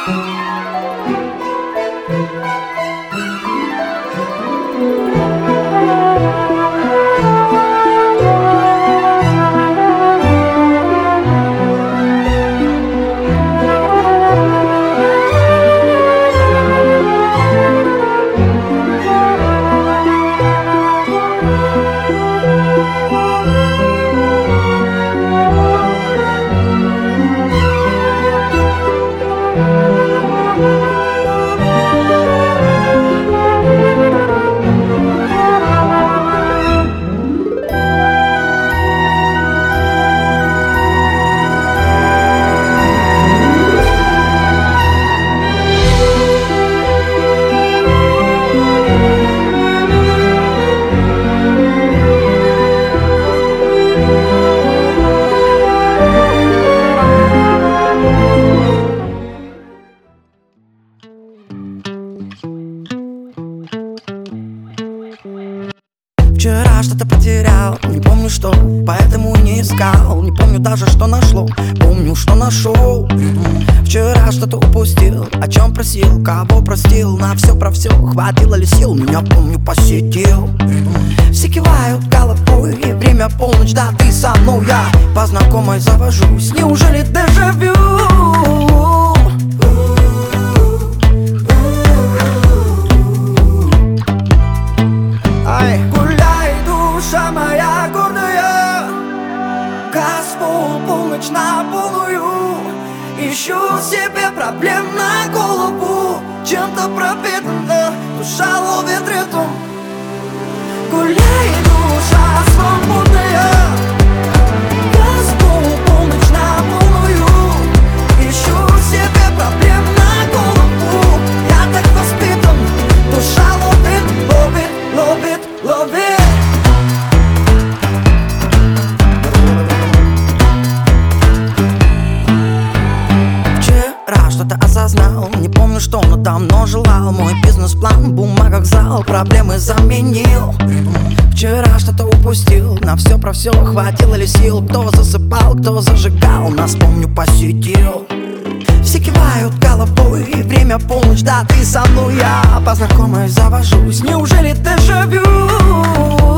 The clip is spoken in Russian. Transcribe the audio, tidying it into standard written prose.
Вчера что-то потерял, не помню что, поэтому и не искал. Не помню даже, что нашло, помню, что нашел. Вчера что-то упустил, о чем просил, кого простил. На все про все, хватило ли сил, меня, помню, посетил. Все кивают головой, время полночь, да ты со мной. Я по знакомой завожусь, неужели дежавю? Душа моя гордая, Господь, полночь на полную. Ищу себе проблем на голову, чем-то пропитана, душа ловит ритм. Гуляй, душа свободная, Господь, полночь на полную. Ищу себе проблем на голову, я так воспитан, душа ловит, ловит, ловит, ловит. Что-то осознал, не помню что, но давно желал. Мой бизнес-план в бумагах зал, проблемы заменил. Вчера что-то упустил, на все про все, хватило ли сил. Кто засыпал, кто зажигал, нас, помню, посетил. Все кивают головой, время полночь, да ты со мной. Я по знакомой завожусь, неужели дежавю?